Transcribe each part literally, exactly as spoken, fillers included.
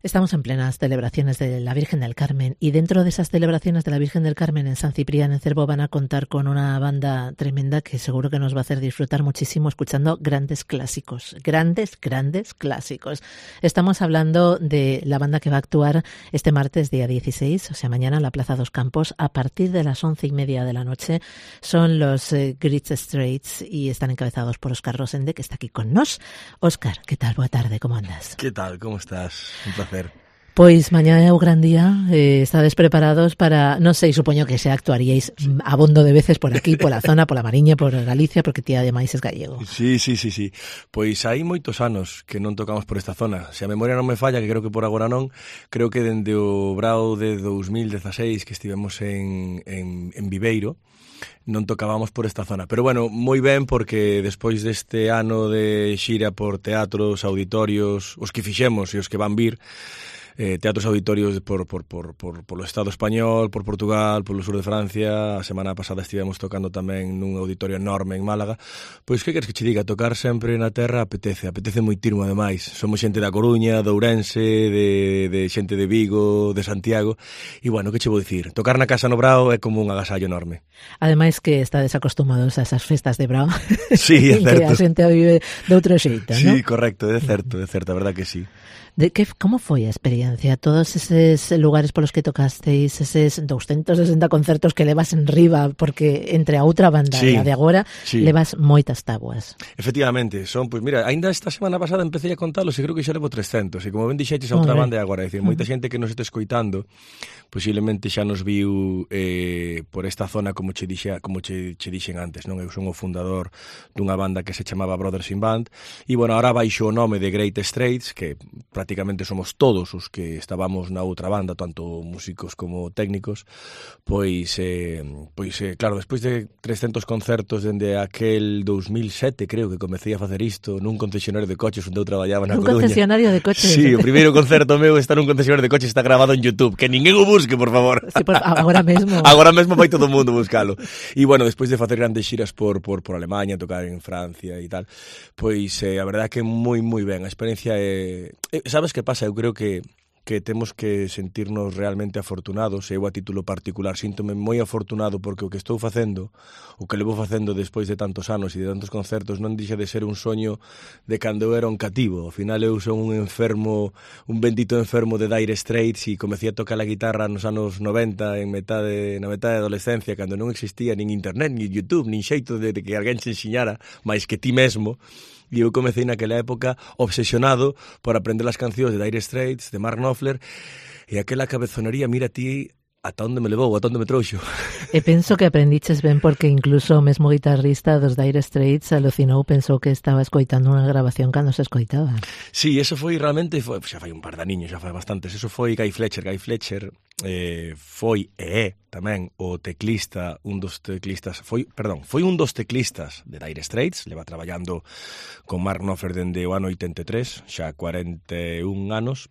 Estamos en plenas celebraciones de la Virgen del Carmen y dentro de esas celebraciones de la Virgen del Carmen en San Ciprián, en Cervo, van a contar con una banda tremenda que seguro que nos va a hacer disfrutar muchísimo escuchando grandes clásicos, grandes, grandes clásicos. Estamos hablando de la banda que va a actuar este martes día dieciséis, o sea mañana en la Plaza Dos Campos a partir de las once y media de la noche. Son los eh, Great Straits y están encabezados por Óscar Rosende, que está aquí con nos. Óscar, ¿qué tal? Boa tarde, ¿cómo andas? ¿Qué tal? ¿Cómo estás? Un placer. Pois mañá é o gran día, eh, estades preparados para, non sei, supoño que se actuaríais abondo de veces por aquí, pola zona, pola Mariña, por Galicia, porque ti ademais es gallego. Sí, sí, sí, sí. Pois hai moitos anos que non tocamos por esta zona. Se a memoria non me falla, que creo que por agora non, creo que dende o brao de dos mil dieciséis que estivemos en, en, en Viveiro, non tocábamos por esta zona. Pero bueno, moi ben, porque despois deste ano de xira por teatros, auditorios, os que fixemos e os que van vir, eh, teatros auditorios por, por, por, por, por o Estado español, por Portugal, polo sur de Francia. A semana pasada estivemos tocando tamén nun auditorio enorme en Málaga. Pois que queres que che diga, tocar sempre na terra apetece, apetece moitirmo ademais. Somos xente da Coruña, de Ourense, de, de xente de Vigo, de Santiago, e bueno, que che vou dicir, tocar na Casa no Brao é como un agasallo enorme. Ademais que estades acostumados a esas festas de Brao. Sí, é certo. Que a xente a vive de outro xeito, sí, ¿no? Sí, correcto, é certo, é certo, a verdad que sí. De que, como foi a experiencia? Todos eses lugares polos que tocasteis, eses doscientos sesenta concertos que levas en riba, porque entre a outra banda sí, e a de agora sí. levas moitas tabuas. Efectivamente, son, pois mira, ainda esta semana pasada empecé a contalos e creo que xa levo trescentos, e como ben dixeches a outra banda e agora, é dicir, moita xente que nos este escoitando, posiblemente xa nos viu eh, por esta zona, como che dixa, como che, che dixen antes, non? Eu son o fundador dunha banda que se chamaba Brothers in Band, e bueno, ahora baixo o nome de Great Straits, que prácticamente somos todos os que estábamos na outra banda, tanto músicos como técnicos, pois, eh, pois eh, claro, despois de trescentos concertos dende aquel dos mil sete, creo que comecei a facer isto nun concesionario de coches onde eu traballaba na Coruña. Un concesionario de coches? Sí, o primeiro concerto meu está nun concesionario de coches, está grabado en YouTube, que ninguén o busque, por favor. Sí, por, agora mesmo. Agora mesmo vai todo o mundo buscalo. E bueno, despois de facer grandes xiras por, por, por Alemanha, tocar en Francia e tal, pois eh, a verdade que moi, moi ben. A experiencia é... Eh, sabes que pasa? Eu creo que que temos que sentirnos realmente afortunados. Eu a título particular síntome moi afortunado porque o que estou facendo, o que levo facendo despois de tantos anos e de tantos concertos, non deixa de ser un soño de cando eu era un cativo. Ao final eu son un enfermo, un bendito enfermo de Dire Straits, e comecei a tocar a guitarra nos anos noventa, en metade, na metade da adolescencia, cando non existía nin internet, nin YouTube, nin xeito de, de que alguén se ensiñara, máis que ti mesmo. E eu comecei naquela época obsesionado por aprender as cancións de Dire Straits, de Mark Knopfler, e aquela cabezonería, mira ti ata onde me levou, ata onde me trouxo. E penso que aprendiches ben, porque incluso o mesmo guitarrista dos Dire Straits alucinou, pensou que estaba escoitando unha grabación cando se escoitaba. Sí, eso foi realmente, foi, xa fai un par de aniños, xa fai bastantes, eso foi Guy Fletcher. Guy Fletcher eh, foi e é tamén o teclista, un dos teclistas, foi, perdón, foi un dos teclistas de Dire Straits, leva traballando con Mark Knopfler dende o ano oitenta e tres, xa cuarenta e un anos.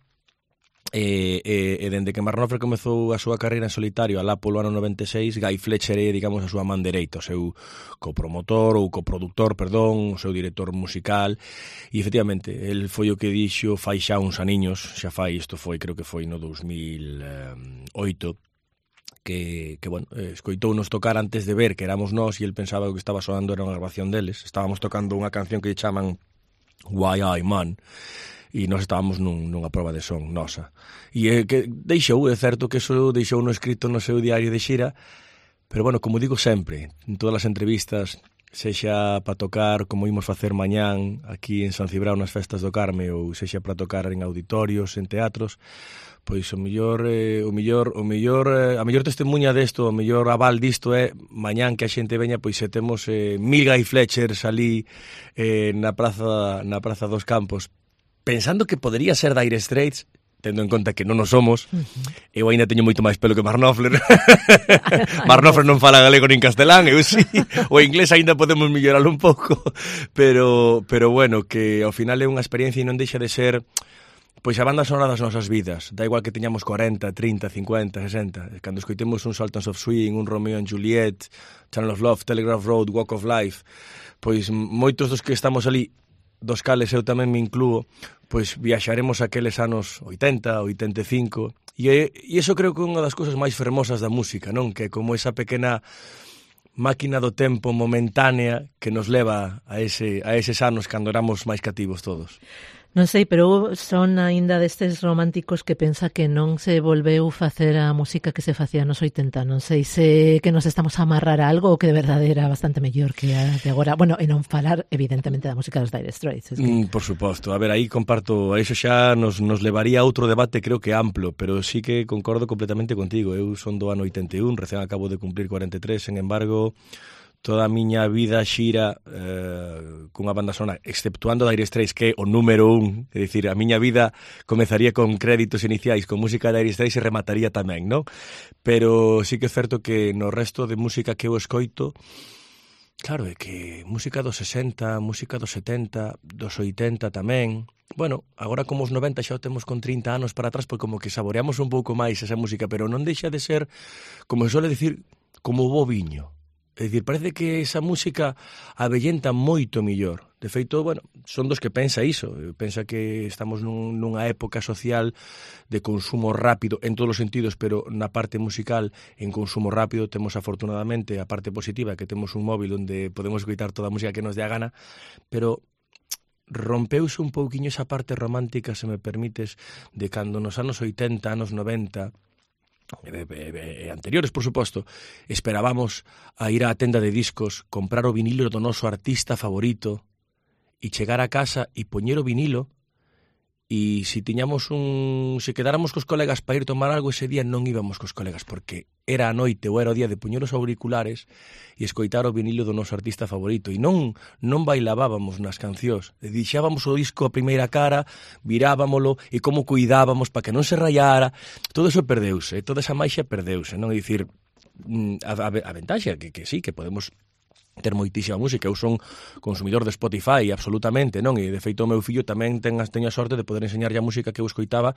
E, e, e dende que Mark Knopfler comezou a súa carreira en solitario alá polo ano noventa e seis, Guy Fletcher é, digamos, a súa man dereita, o seu copromotor ou coproductor, perdón, o seu director musical, e efectivamente, el foi o que dixo fai xa uns aniños, xa fai, isto foi, creo que foi no dos mil oito, que, que bueno, escoitounos tocar antes de ver que éramos nós, e el pensaba que o que estaba soando era unha grabación deles. Estábamos tocando unha canción que lle chaman Why I Man, e nós estábamos nun, nunha proba de son nosa. E é que deixou, é certo que eso deixou no escrito no seu diario de xira, pero bueno, como digo sempre, en todas as entrevistas, sexa para tocar como imos facer mañán aquí en San Cibrao nas festas do Carme, ou sexa para tocar en auditorios, en teatros, pois o mellor, eh, o mellor, o mellor, eh, a mellor testemunha desto, o mellor aval disto é mañán que a xente veña, pois se temos eh, mil Guy Fletchers ali eh, na praza na praza dos Campos, pensando que podería ser Dire Straits, tendo en conta que non o somos. Uh-huh. Eu ainda teño moito máis pelo que Mark Knopfler. Mark Knopfler non fala galego nin castelán, eu sí. O inglés ainda podemos melloralo un pouco, pero pero bueno, que ao final é unha experiencia e non deixa de ser pois a banda sonora das nosas vidas. Da igual que teñamos cuarenta, trinta, cincuenta, sesenta. Cando escoitemos un Sultans of Swing, un Romeo and Juliet, Channel of Love, Telegraph Road, Walk of Life, pois moitos dos que estamos ali dos cales eu tamén me inclúo, pois viaxaremos aqueles anos oitenta, oitenta e cinco, e, e iso creo que é unha das cousas máis fermosas da música, non? Que é como esa pequena máquina do tempo momentánea que nos leva a, ese, a eses anos cando éramos máis cativos todos. Non sei, pero son aínda destes románticos que pensa que non se volveu facer a música que se facía nos oitenta. Non sei se que nos estamos a amarrar a algo ou que de verdade era bastante mellor que a de agora. Bueno, e non falar, evidentemente, da música dos Dire Straits. Es que... mm, por suposto. A ver, aí comparto, a iso xa nos, nos levaría a outro debate, creo que amplo, pero sí que concordo completamente contigo. Eu son do ano oitenta e un, recén acabo de cumplir cuarenta e tres, sen embargo... toda a miña vida xira eh, cunha banda sonora, exceptuando Dire Straits, que é o número un, é dicir, a miña vida comezaría con créditos iniciais, con música de Dire Straits e remataría tamén, non? Pero sí que é certo que no resto de música que eu escoito, claro, é que música dos sesenta, música dos setenta, dos oitenta tamén. Bueno, agora como os noventa xa o temos con trinta anos para atrás, pois como que saboreamos un pouco máis esa música, pero non deixa de ser, como se suele dicir, como o bo viño. É dicir, parece que esa música avellenta moito millor. De feito, bueno, son dos que pensa iso. Pensa que estamos nun, nunha época social de consumo rápido en todos os sentidos, pero na parte musical, en consumo rápido, temos afortunadamente a parte positiva, que temos un móvil onde podemos escoitar toda a música que nos dé a gana, pero rompeuse un pouquiño esa parte romántica, se me permites, de cando nos anos oitenta, anos noventa... E, e, e anteriores, por suposto, esperábamos a ir á tenda de discos, comprar o vinilo do noso artista favorito e chegar a casa e poñer o vinilo, e se tiñamos un... se quedáramos cos colegas para ir tomar algo ese día, non íbamos cos colegas, porque era a noite ou era o día de poñer os auriculares e escoitar o vinilo do noso artista favorito, e non non bailábamos nas cancións, deixábamos o disco a primeira cara, virábamolo e como cuidábamos para que non se rayara. Todo eso perdeuse, toda esa maixa perdeuse, non? É dicir, a, a, a ventaxa que, que sí, que podemos ter moitísima música. Eu son consumidor de Spotify, absolutamente, non? E de feito o meu fillo tamén ten, teño a sorte de poder enseñarlle a música que eu escoitaba,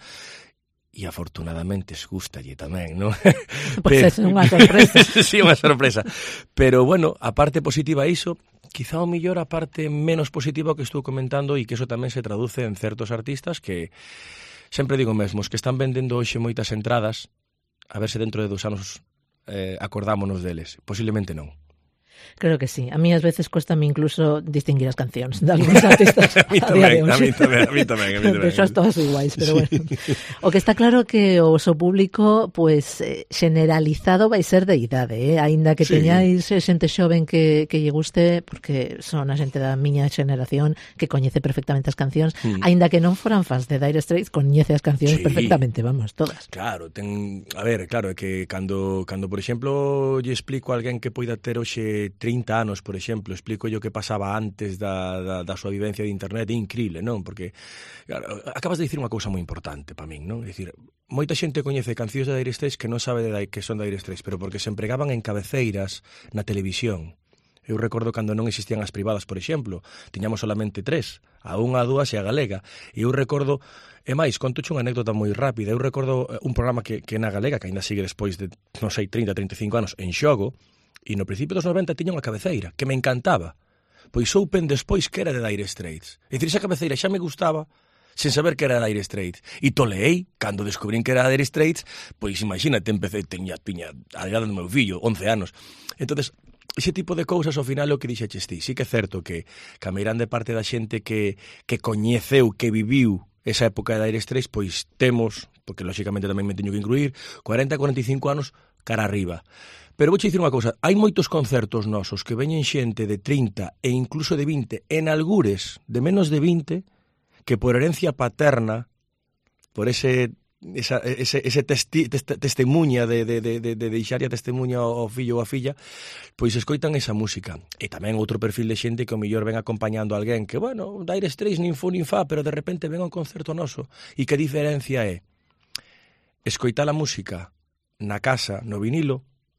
e afortunadamente es gustalle tamén, non? Pois é unha sorpresa. Sí, unha sorpresa. Pero, bueno, a parte positiva iso, quizá o mellor a parte menos positiva que estou comentando, e que iso tamén se traduce en certos artistas que, sempre digo mesmo, os que están vendendo hoxe moitas entradas, a ver se dentro de dos anos eh, acordámonos deles. Posiblemente non. Creo que sí. A mí ás veces cuéstame incluso distinguir as cancións de algúns artistas a mí tamén, a mí tamén, a mí tamén, a mí tamén. Pero todas iguais, pero sí. Bueno. O que está claro que o seu público, pues, eh, generalizado vai ser de idade, eh? Aínda que sí. Teñáis xente xoven que, que lle guste, porque son a xente da miña xeneración que coñece perfectamente as cancións, mm. aínda que non foran fans de Dire Straits, coñece as cancións sí. perfectamente, vamos, todas. Claro, ten, a ver, claro, é que cando, cando por exemplo, lle explico a alguén que poida ter hoxe trinta anos, por exemplo, explico yo que pasaba antes da, da, da súa vivencia de internet, é incrível, non? Porque claro, acabas de dicir unha cousa moi importante para min, non? É dicir, moita xente coñece cancións de Dire Straits que non sabe de que son de Dire Straits, pero porque se empregaban en cabeceiras na televisión. Eu recordo cando non existían as privadas, por exemplo, tiñamos solamente tres, a unha, a dúas e a galega. E eu recordo, e máis, contoche unha anécdota moi rápida, eu recordo un programa que, que na galega, que ainda sigue despois de, non sei, trinta, trinta e cinco anos, En Xogo, e no principio dos noventa tiña unha cabeceira que me encantaba, pois soupen despois que era de Dire Straits. É dicir, esa cabeceira xa me gustaba sen saber que era de Dire Straits, e toleei cando descubrín que era de Dire Straits, pois imagínate, empecé, tiña, tiña a edade do meu fillo, once anos. Entonces, ese tipo de cousas ao final é o que dixeches ti. Sí que é certo que, que a meirande parte da xente que, que coñeceu, que viviu esa época de Dire Straits, pois temos, porque lóxicamente tamén me teño que incluir, cuarenta, cuarenta e cinco anos cara arriba. Pero vou dicir unha cousa, hai moitos concertos nosos que veñen xente de trinta e incluso de vinte, en algures de menos de vinte, que por herencia paterna, por ese esa, ese, ese testi, test, testemunha de, de, de, de, de deixarlle a testemunha ao fillo ou a filla, pois escoitan esa música. E tamén outro perfil de xente que o mellor ven acompañando a alguén que, bueno, Dire Straits nin fu nin fa, pero de repente ven a un concerto noso. E que diferencia é escoitar a música na casa, no vinilo,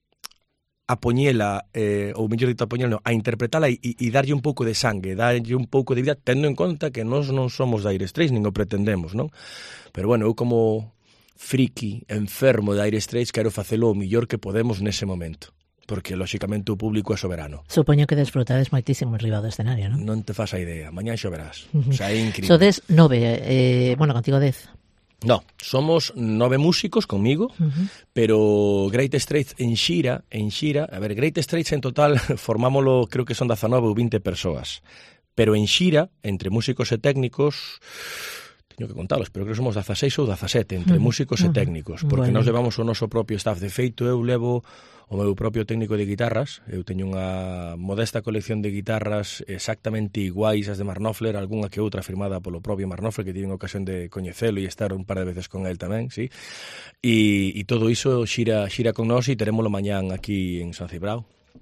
a poñela, eh, ou mellor dito a poñela, a interpretala e, e darlle un pouco de sangue, darlle un pouco de vida, tendo en conta que nós non somos Dire Straits, nin o pretendemos, non? Pero bueno, eu como friki, enfermo de Dire Straits, quero facelo o mellor que podemos nese momento. porque lóxicamente o público é soberano. Supoño que desfrutades moitísimo riba do escenario, non? Non te fas a idea, mañá xo verás. Uh -huh. O sea, é increíble. Sodes nove, eh, bueno, contigo dez. No, somos nove músicos conmigo, uh -huh. pero Great Straits en xira, en xira, a ver, Great Straits en total formámolo, creo que son dezanove ou vinte persoas, pero en xira, entre músicos e técnicos, teño que contalos, pero creo que somos dezaseis ou dezasete entre uh -huh. músicos uh -huh. e técnicos, porque bueno, nós levamos o noso propio staff. De feito, eu levo o meu propio técnico de guitarras. Eu teño unha modesta colección de guitarras exactamente iguais as de Mark Knopfler, algunha que outra firmada polo propio Mark Knopfler, que tiven ocasión de coñecelo e estar un par de veces con el tamén, sí. E, e todo iso xira, xira con nós e terémolo mañán aquí en San Cibrao.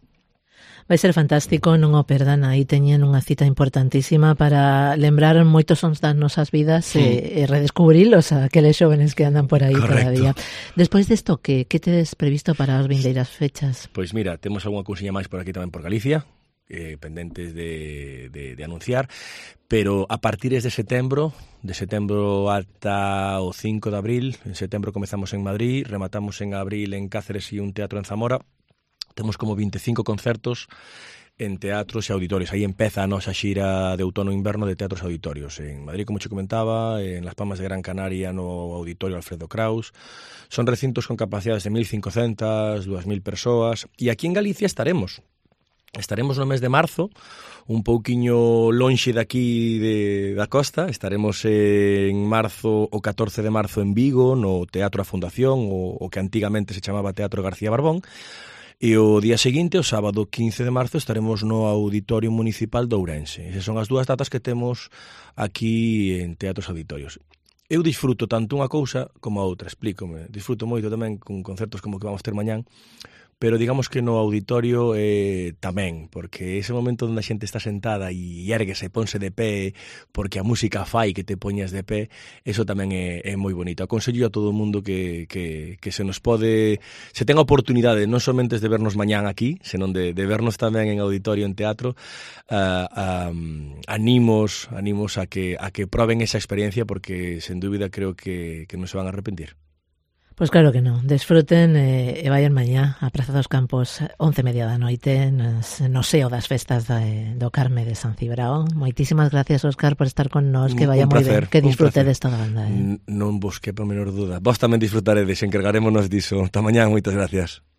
Vai ser fantástico, non o perdan, aí teñen unha cita importantísima para lembrar moitos sons das nosas vidas sí. e, e redescubrilos a aqueles xóvenes que andan por aí cada día. Despois desto, que, que tedes previsto para as vindeiras fechas? Pois mira, temos algunha cousiña máis por aquí tamén por Galicia, eh, pendentes de, de, de anunciar, pero a partir de setembro, de setembro ata o cinco de abril, en setembro comezamos en Madrid, rematamos en abril en Cáceres e un teatro en Zamora. Temos como vinte e cinco concertos en teatros e auditorios. Aí empeza a nosa xira de outono-inverno de teatros e auditorios. En Madrid, como che comentaba, en Las Palmas de Gran Canaria no Auditorio Alfredo Kraus. Son recintos con capacidades de mil cincocentas, dúas mil persoas. E aquí en Galicia estaremos. Estaremos no mes de marzo, un pouquiño lonxe daqui de, da costa. Estaremos en marzo, o catorce de marzo en Vigo, no Teatro A Fundación, o, o que antigamente se chamaba Teatro García Barbón. E o día seguinte, o sábado quince de marzo, estaremos no Auditorio Municipal de Ourense. Esas son as dúas datas que temos aquí en Teatros Auditorios. Eu disfruto tanto unha cousa como a outra, explícome. Disfruto moito tamén con concertos como que vamos ter mañán, pero digamos que no auditorio eh, tamén, porque ese momento onde a xente está sentada e érguese, ponse de pé, porque a música fai que te poñas de pé, eso tamén é, é moi bonito. Aconsello a todo o mundo que, que, que se nos pode, se ten a oportunidade non somente de vernos mañán aquí, senón de, de vernos tamén en auditorio, en teatro, uh, um, animos, animos a que, a que proben esa experiencia, porque sen dúbida creo que, que non se van a arrepentir. Pois claro que non, desfruten e, e vayan mañá a Praza dos Campos once e media da noite nos, no seo das festas de, do Carme de San Cibrao. Moitísimas gracias, Óscar, por estar con nós, que vaya moi ben, que disfrutedes toda a banda. Eh? Non vos quepa a menor duda. Vos tamén disfrutaredes, encargarémonos diso. Ata mañá, moitas gracias.